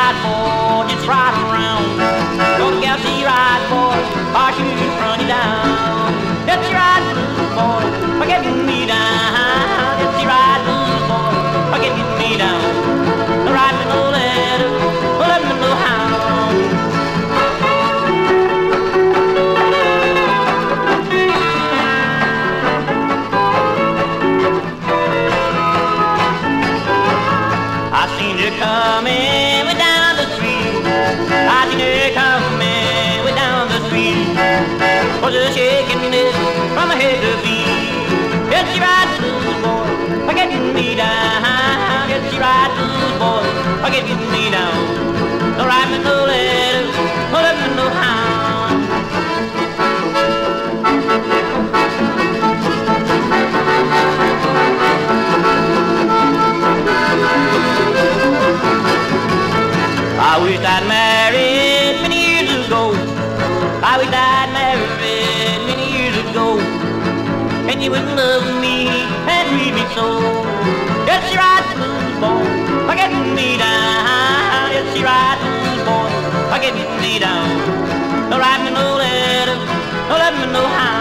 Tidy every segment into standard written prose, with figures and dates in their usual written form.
ride, boy, just ride around. Go to gal, she ride, boy, or she run you down. Let she ride, blues, boy, for getting me down. Let she ride, blues, boy, for getting me down. No write me no letter, or let me know how. I seen you coming way down the street. I seen you coming way down the street. Was a shaking it from head to feet. Yes, she rides blues, boy, for getting me down. Yes, she rides blues, boy, for getting me down. Don't write me no letters, or let me know how. I wish I'd married many years ago. I wish I'd married many years ago. And you would love me and treat me so. Yes, she rides blues, boy, for getting me down. Yes, she rides blues, boy, for getting me down. Don't write me no letter, don't let me know how.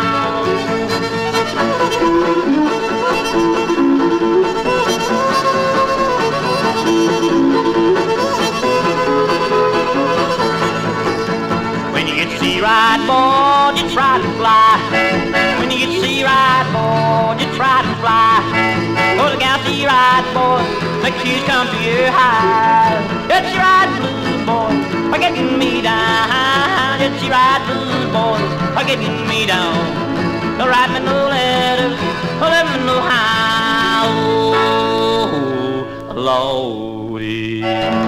When you get to see right, boy, you try to fly. When you get to see right, boy, you try to fly. Oh, look out, see right, boy, make shoes come to your high. Get you right, blues, boy, for getting me down. Get you right, blues, boy, for getting me down. Don't write me no letters, or let me know how. Oh, Lordy.